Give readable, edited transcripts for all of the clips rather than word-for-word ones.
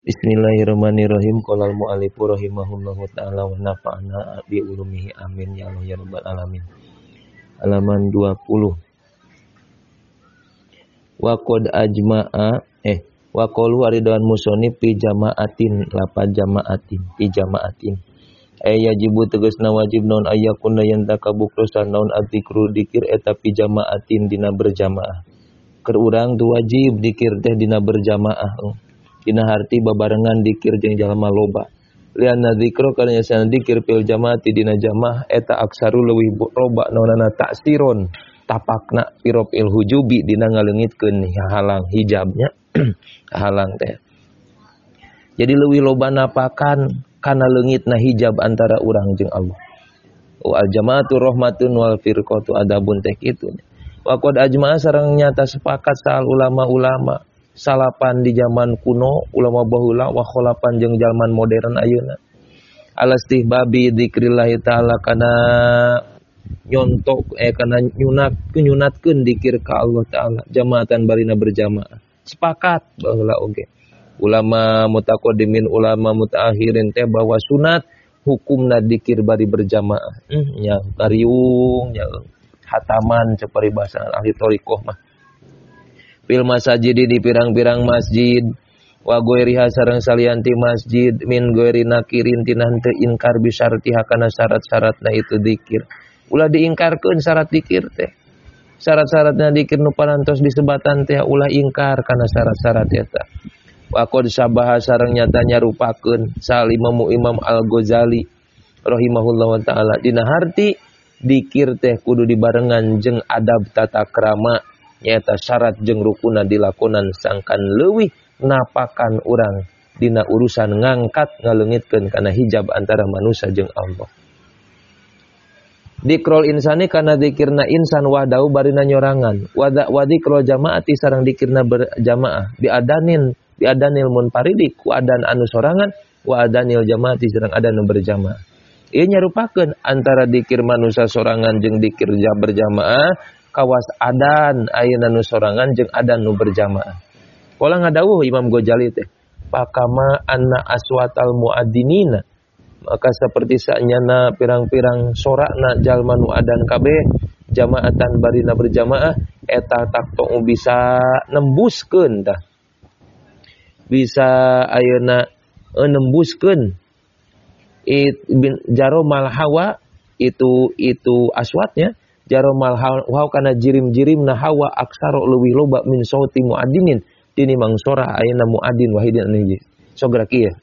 Bismillahirrahmanirrahim. Qala al-mu'allifu rahimahullahu ta'ala wa nafa'ana bi ulumihi amin ya Allah ya rabbal alamin. Halaman 20. Wa qad ajma'a wa qalu aridan musonib fi jama'atin lapad jama'atin fi jama'atin. Yajibu tegasna wajib naon ayakuna yen takabukrosan naon adzikru dikir eta fi jama'atin dina berjamaah. Keur urang tu wajib dikir teh dina berjamaah. Dina harti babarengan dikir jeung jalma loba. Lianna dzikra kana nyasana dikir fil jamaati dina jamaah eta aksaru leuwih loba naonana ta'siron tapakna pirop il hujubi dina ngaleungitkeun halang hijabnya halang teh. Jadi leuwih loba napakan kana leungitna hijab antara urang jeung Allah. Al jamaatu rahmatun wal firqatu adabun teh kitu. Wa qad ajma'a sareng nyata sepakat sal ulama-ulama salapan di zaman kuno ulama baheula wa kholapan jeung zaman modern ayeuna alastihbabi dzikrillah taala kana nyontok kana nyunatkeun dikir ka Allah taala jamaatan barina berjamaah sepakat baheula oge ulama mutaqaddimin ulama mutaakhirin teh bahwa sunat hukumna dikir bari berjamaah nya tariung nya hataman cepari basa ahli thariqah mah fil masajid di pirang-pirang masjid wa goiriha sareng salianti masjid min goiri nakirin tina henteu inkar bisyartiha kana syarat-syaratna itu dzikir ulah diingkarkeun syarat dzikir teh syarat-syaratna dzikir nu parantos disebatan teh ulah ingkar kana syarat-syarat eta wa qad sabaha sareng nyata nyarupakeun salimamu Imam Al-Ghazali rahimahullahu taala dina harti dzikir teh kudu dibarengan jeung adab tata krama nyata syarat jeung rukuna dilakonan sangkan leuwih napakan urang dina urusan ngangkat ngaleungitkeun kana hijab antara manusia jeung Allah. Dikrol insani kana dzikirna insan wahdahu barina nyorangan. Wa dikrol jamaati sareng dzikirna berjamaah. Biadanil munfaridi ku adan anu sorangan wa adanil jamaati sareng adan anu berjamaah. Ieu nyarupakeun antara dzikir manusia sorangan jeung dzikir berjamaah kawas adan ayeuna nu sorangan jeung adan nu berjamaah. Kala ngadawuh Imam Ghazali teh, pakama anna aswatal muadzzinina maka seperti sanyana pirang-pirang sorakna jalma nu adan kabeh jamaatan barina berjamaah eta takto bisa nembuskeun tah. Bisa ayeuna nembuskeun jaromal hawa itu aswatnya jaromal hawa kana jirim-jirimna hawa aksaro leuwih loba min sauti muadzinin tinimang sora ayeuna muadzin wahidin anu hiji sogra kieu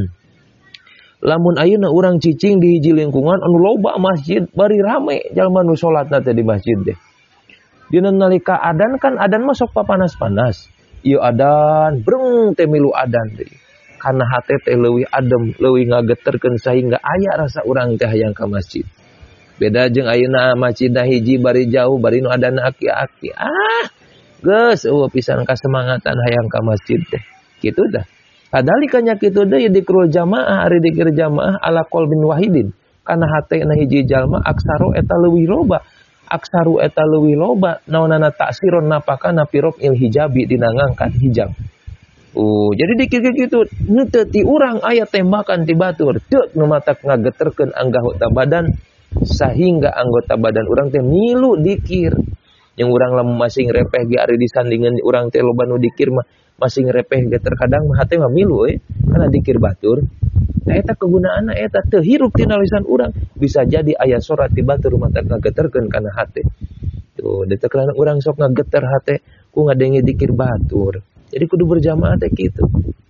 lamun ayeuna urang cicing di hiji lingkungan anu loba masjid bari rame jalma nu salatna teh di masjid teh dina nalika adan kan adan mah sok papanas-panas ieu adan breng teh milu adan teh kana hate teh leuwih adem leuwih ngageterkeun sehingga aya rasa urang teh hayang ka masjid. Beda jeung ayeuna masjidna hiji bari jauh bari nu adana aki-aki. Geus eueuh pisan kasemangatan hayang ka masjid teh. Kitu dah. Kadalika nya kitu deui dikrul jamaah ari dikir jamaah ala qalbin wahidin. Kana hatena hiji jalma aksaru eta leuwih loba. Aksaru eta leuwih loba naonana ta'siron napakana pirob il hijabi dina ngangkat hijab. Jadi dikir kitu henteu ti urang aya tembakan ti batur teu nu matak ngageterkeun anggota badan sehingga anggota badan urang teh milu dikir yang urang lamun masing repeh ge ari disandingan urang teh loba nu dikir mah masing repeh ge terkadang mah hate mah milu kana dikir batur eta kegunaanna eta teu hirup tina lisan urang bisa jadi aya sorat ti batur matak ngageterkeun kana hate tuh da teu urang sok ngageter hate ku ngadenge dikir batur jadi kudu berjamaah teh kitu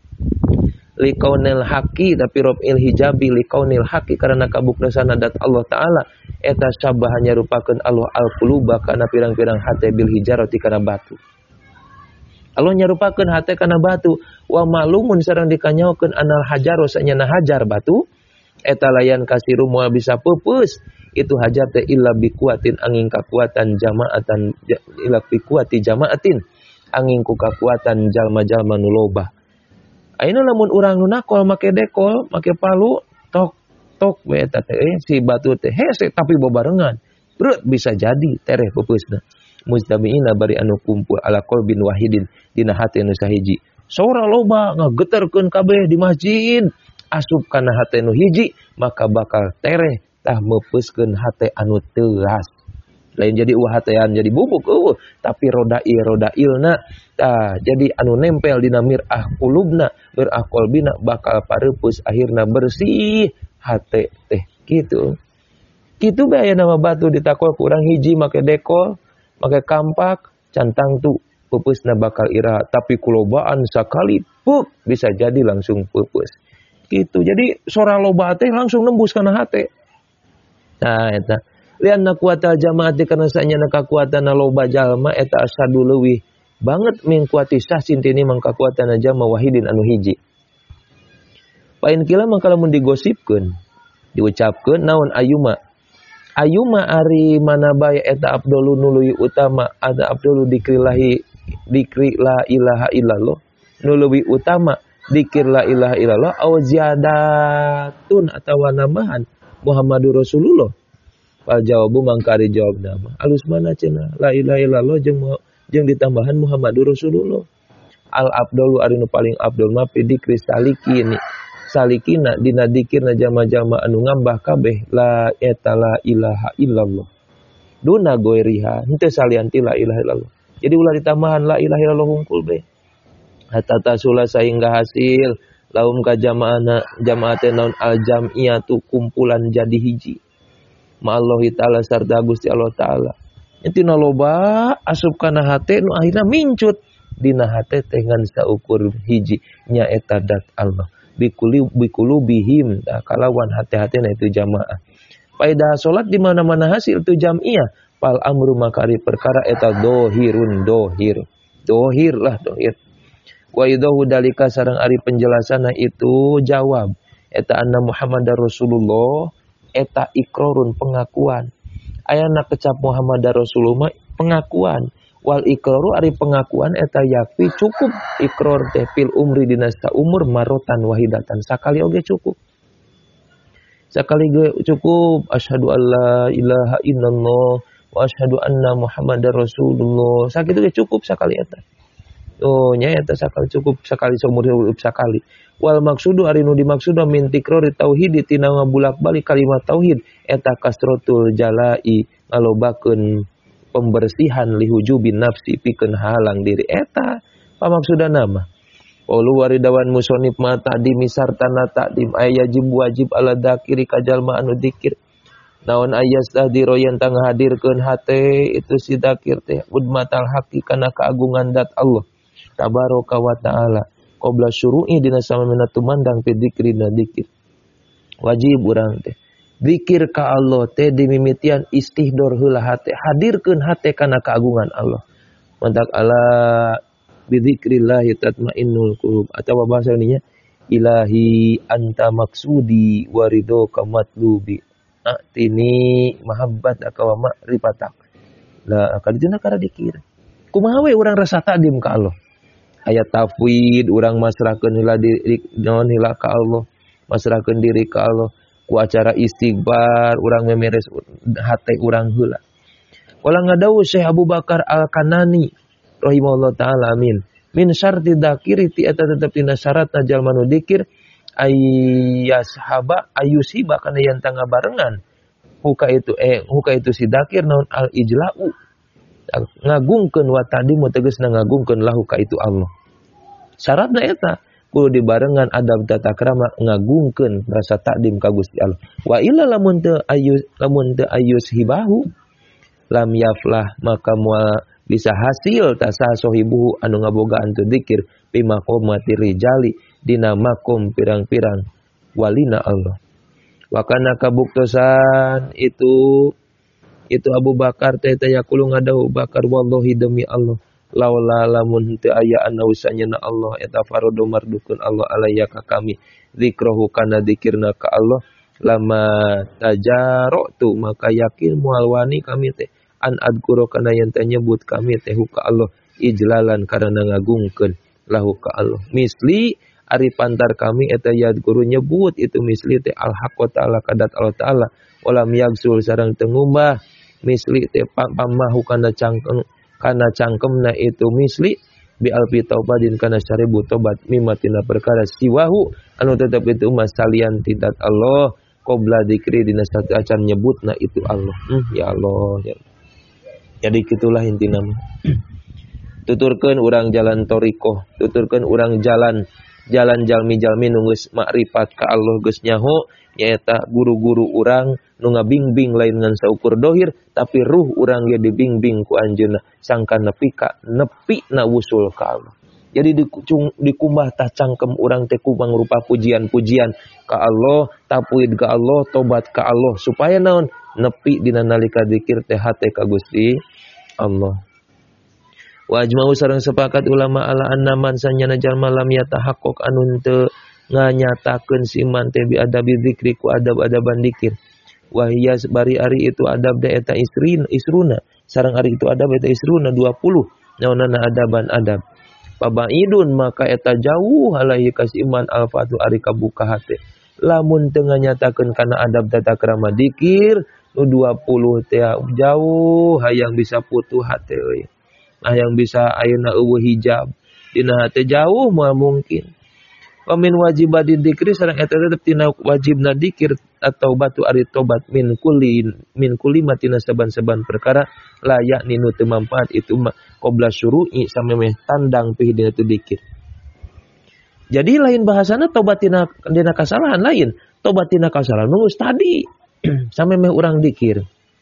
likaunil haqi tapi robil hijabi likaunil haqi karena kabuktosan adat Allah taala eta sabahannya rupakeun Allah al-quluba kana pirang-pirang hate bil hijarati kana batu. Allah nyarupakeun hate kana batu wa malumun sareng dikanyaokeun anal hajaro sanyana hajar batu eta layan kasiru moal bisa peupeus itu hajar teh illa biquatin angin kakuatan jamaatan illa biquati jamaatin angin ku kakuatan jalma-jalma nu loba. Ayeuna lamun urang nu nakol make dekol, make palu, tok we eta teh si batu teh hese tapi bebarengan. Beut bisa jadi tereh pupeusna. Mustamiina bari anu kumpul ala qalbin wahidin dina hati anu sahiji. Sora loba ngageterkeun kabeh di masjid. Asup kana hate nu hiji maka bakal tereh tah meupeskeun hate anu teuas. Lain jadi hatean jadi bubuk tapi rodailna tah jadi anu nempel dina mir'ah qulubna, mir'ah qalbina bakal pareupus akhirna bersih hate teh kitu. Kitu bae aya nama batu ditakol ku urang hiji make dekol, make kampak, cantang tu peupusna bakal ira, tapi kulobaan sakali puk bisa jadi langsung peupus. Gitu. Jadi sora loba teh langsung nembus kana hate. Nah eta lianna kuatal jamaah karena sanyana kakuatan loba jalma eta asadu leuwih banget mingkuati sah cintini mangkakuatan jama wahidin anu hiji. Pain kila mangka lamun digosipkeun diucapkeun naon ayuma. Ayuma ari mana bae eta afdalu nuluwi utama ada afdalu dikri la ilaha illallah nuluwi utama dikir la ilaha illallah aw ziyadatun atawa nambahan Muhammadur Rasulullah. Fal jawabu mangkari jawab nama. Alus mana cenah la ilaha illallah jeung ditambahan Muhammadur Rasulullah. Al afdalu ari nu paling afdal mah dikri salikina dina dikirna jama-jama anu ngambah kabeh la eta la ilaha illallah. Duna goiriha henteu salianti la ilaha illallah. Jadi ulah ditambahan la ilaha illallah hungkul be. Hatta tasula sehingga hasil laum ka jamaah teh naon al jam'iyatu kumpulan jadi hiji. Ma Allah taala sarta Gusti Allah taala. Intina loba asup kana hate nu akhirna mincut dina hate teh ngan saukur hiji nya eta dat Allah. Bikulu bihim kalawan hate-hatena itu jamaah. Faedah salat di mana-mana hasil itu jam'iyah. Fal amru makari perkara eta dohir. Wa idahu dalika sareng ari penjelasana itu jawab eta anna Muhammadar Rasulullah eta ikrarun pengakuan. Ayana kecap Muhammadar Rasulullah pengakuan. Wal ikraru ari pengakuan eta yakfi cukup ikrar teh fil umri dina saumur marotan wahidatan sakali oge cukup. Sakali ge cukup asyhadu alla ilaha illallah wa asyhadu anna Muhammadar Rasulullah. Sakitu ge cukup sakali eta. Oh nya eta sakali cukup sakali seumur hidup sakali. Wal maksudu ari nu dimaksud min tikrari tauhid tina ngabulak-balik kalimat tauhid eta kasratul jalai ngalobakeun pembersihan lihujubin nafsi pikeun halang diri eta pamaksudana mah. Qaulu waridawan musonif ma tadi misartana takdim ayajib wajib ala dzakiri kajalma anu dzikir. Naon ayas tahdiro yen tang hadirkeun hate itu si dzakir teh udmatal haqi kana keagungan dat Allah tabaraka wa taala qabla syuru'i dina samemena tumandang fi dzikri na dzikir. Wajib urang teh zikir ka Allah teh dimimitian istihdor heula hate hadirkeun hate kana keagungan Allah. Mantak ala bidzikrillah tatmainnul qulub atawa bahasa ininya ilahi anta maksudi warido kamatlubi atini mahabbat akawa ma'rifatak. Lah kadituna kara dikir. Kumaha we urang rasa takdim ka Allah. Ayat tafwid urang masrahkeun heula diri naon heula ka Allah, masrahkeun diri ka Allah. Ku acara istighfar urang memeres hate urang heula. Wala ngadawu Syekh Abu Bakar Al-Kanani rahimahullah taala amin. Min syarti dzakiri ti eta tetep dina syaratna jalma nu dzikir ayyashaba ayusiba kana yen tangga barengan. Huka itu si dzakir naon al ijla'u ngagungkeun wa tadimu tegasna ngagungkeun lahu ka itu Allah. Syaratna eta kudu dibarengan adab tata krama ngagungkeun rasa takdim ka Gusti Allah. Wa illa lamun teu ayus hibahu lam yaflah maka moal bisa hasil tasah sohibuhu anu ngabogaan tu dzikir bima qomati rijali dina makom pirang-pirang walina Allah. Wa kana kabuktosan itu Abu Bakar teh yaqulu ngadahu Bakar wallahi demi Allah laula lamun teu aya ana usanyana Allah eta farodo mardukeun Allah alayya ka kami zikrahu kana dzikirna ka Allah lama tajaratu maka yakin moal wani kami teh an adkuro kana yen teh nyebut kami teh ka Allah ijlalan karena ngagungkeun lahu ka Allah. Misli ari pantar kami eta yadkuru nyebut itu misli teh al haqqo ta'ala kadat Allah taala walam yagsul sareng teu ngumbah misli teh pamahu kana cangkemna itu misli bi alfi taubatin kana 1000 tobat mimma tina perkara siwahu anu tetep itu mah salian tidak Allah qabla dzikri dina acan nyebutna itu Allah. Ya Allah ya. Jadi gitulah intina mah. Tuturkeun urang jalan torikoh, tuturkeun urang jalan jalmi-jalmi nu geus makrifat ka Allah geus nyaho nyaeta guru-guru urang nu ngabimbing lain ngan saukur dohir tapi ruh urang ge dibimbing ku anjeunna sangka nepi na wusul ka Allah. Jadi dikumbah tah cangkem urang teh ku mangrupa pujian-pujian ka Allah, tapuid ka Allah, tobat ka Allah supaya naon nepi dina nalika zikir teh hate ka Gusti Allah. Wa ajma'u sareng sepakat ulama ala anna man sanyana jalma lam yatahaqqaq anu teu nganyatakeun si iman teh bi adabi dzikri ku adab-adaban dzikir. Wa hiya bari ari itu adab da eta isruna sareng ari itu adab eta isruna 20 naonana adaban adab. Pabaidun maka eta jauh alaihi kasih iman alfatu ari kabuka hate. Lamun teu nganyatakeun kana adab tata krama dzikir nu 20 teh jauh hayang bisa putuh hate euy. Yang bisa ayeuna eueuh hijab dina hate jauh moal mungkin. Wa min wajibati dzikri sareng eta tetep tina wajibna dzikir atau batu ari tobat min kulli matina saban-saban perkara layak ninu teu manfaat itu mah qabla syuru'i samemeh tandang pi dina tu dzikir. Jadi lain bahasana tobat dina kasalahan lain, tobat dina kasalahan nu tadi samemeh urang dzikir.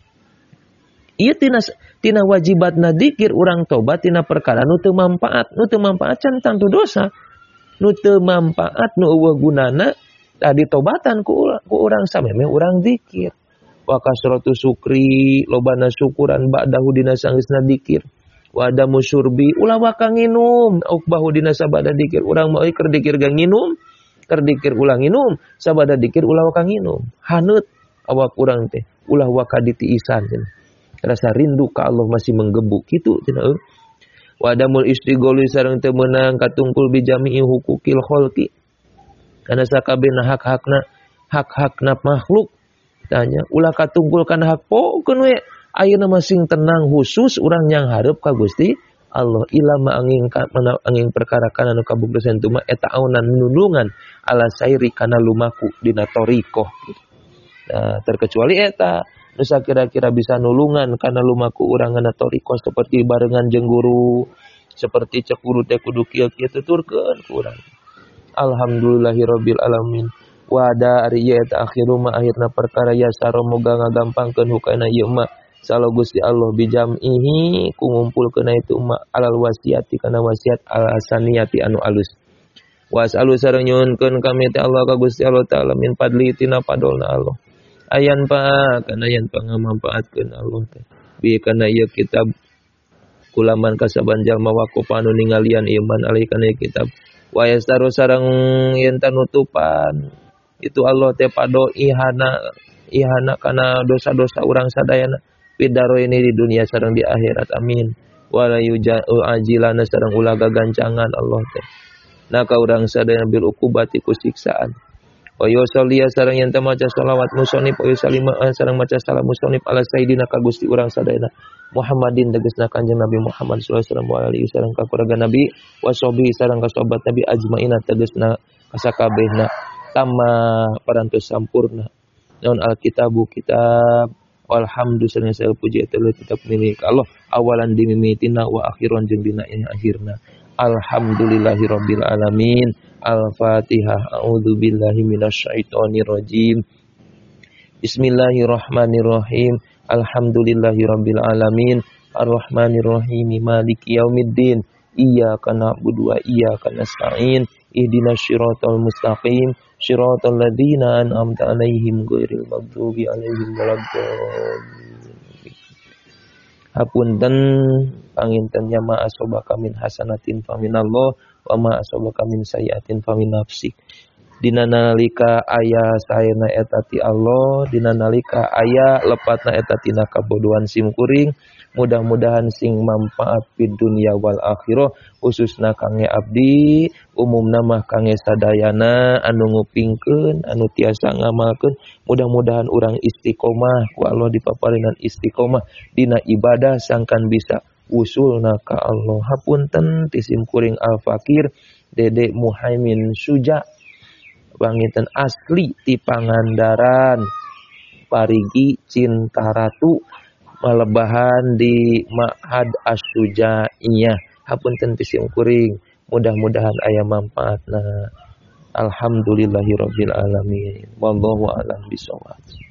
Ieu tina wajibatna dzikir urang tobat tina perkara nu teu manfaat can tantu dosa. Nu teu manfaat nu eueuh gunana tadi tobatan ku urang samemeh urang dzikir. Wa kasratu syukri lobana syukuran ba'dahu dina sangeusna dzikir. Wa adamu syurbi ulah waka nginum ukbahu dina sabada dzikir urang mah euy keur dzikir ga nginum keur dzikir ulah nginum sabada dzikir ulah waka nginum. Haneut awak urang teh ulah waka ditiisan. Rasa rindu ka Allah masih menggebu kitu cenah. Wa adamul istigholi sareng teu meunang katungkul bijami'i hukukil khalqi. Kana sakabehna hak-hakna makhluk. Tanya ulah katungkul kana hak pokeun we ayeuna masing tenang khusus urang yang hareup ka Gusti Allah ilama angin perkara kana nu kabuktosan tu mah eta aunan nulungan ala sairi kana lumaku dina thariqah. Nah, terkecuali eta nusa kira-kira bisa nulungan karena lumaku urang ngana thariqah seperti barengan jeung guru seperti cek guru teh kudu kieu tuturkeun ku urang. Alhamdulillahirabbil alamin. Wa ada ari ieu eta akhiru ma akhirna perkara yasaro moga ngagampangkeun hukana ieu mah salo Gusti Allah bijam'ihi ku ngumpulkeun itu mah alal wasiati kana wasiat al hasaniyati anu alus. Was'alu sareng nyuhunkeun kami teh Allah ka Gusti Allah taala min fadli tina padolna Allah. Ayan kana ngamanfaatkeun Allah teh. Bi kana ieu kitab kulaman kasaban jalma waquf anu ningalian iman alih kana kitab. Wa yastaru sareng yen tanutupan itu Allah teh pado ihana kana dosa-dosa urang sadayana pidaro ini di dunia sareng di akhirat amin. Wa la ajilana sareng ulah gagancangan Allah teh. Nah ka urang sadayana bil ukubati ku siksaan. Wa yusalliya sareng yen teh maca shalawat musonif wa yusalima sareng maca salam musonif ala sayyidina ka Gusti urang sadayana Muhammadin tegasna Kanjeng Nabi Muhammad sallallahu alaihi wasallam wa alihi sareng ka keluarga Nabi wa sahbihi sareng ka sahabat Nabi ajmaina tegasna kasakabehna tamma parantos sampurna naon alkitabu kitab walhamdu sareng segala puji atuh tetep milik Allah awalan dimimitina wa akhiran jeung dina akhirna. Alhamdulillahirabbil alamin. Al-Fatihah. A'udzubillahi minasyaitonir rajim. Bismillahirrahmanirrahim. Alhamdulillahirabbil alamin. Arrahmanirrahim. Maliki yaumiddin. Iyyaka na'budu wa iyyaka nasta'in. Ihdinas siratal mustaqim. Siratal ladzina an'amta 'alaihim ghairil maghdubi 'alaihim waladdallin. Hapunten panginten nya ma asobaka min hasanatin faminallah wa ma asobaka min sayyiatin famin nafsik. Dina nalika aya saena eta ti Allah, dina nalika aya lepatna eta tina kabodohan simkuring, mudah-mudahan sing manfaat fid dunya wal akhirah khususna kangge abdi, umumna mah kangge sadayana anu ngupingkeun, anu tiasa ngamalkeun, mudah-mudahan urang istiqomah ku Allah dipaparingan istiqomah dina ibadah sangkan bisa usulna ka Allah. Hapunten tisim kuring Al Fakir Dede Muhaimin Suja banginten asli ti Pangandaran parigi cinta ratu malebahan di Ma'had As-Sujaiyah. Hapunten tisim kuring mudah-mudahan aya manfaatna. Alhamdulillahirabbil alamin. Wallahu a'lam bishawab.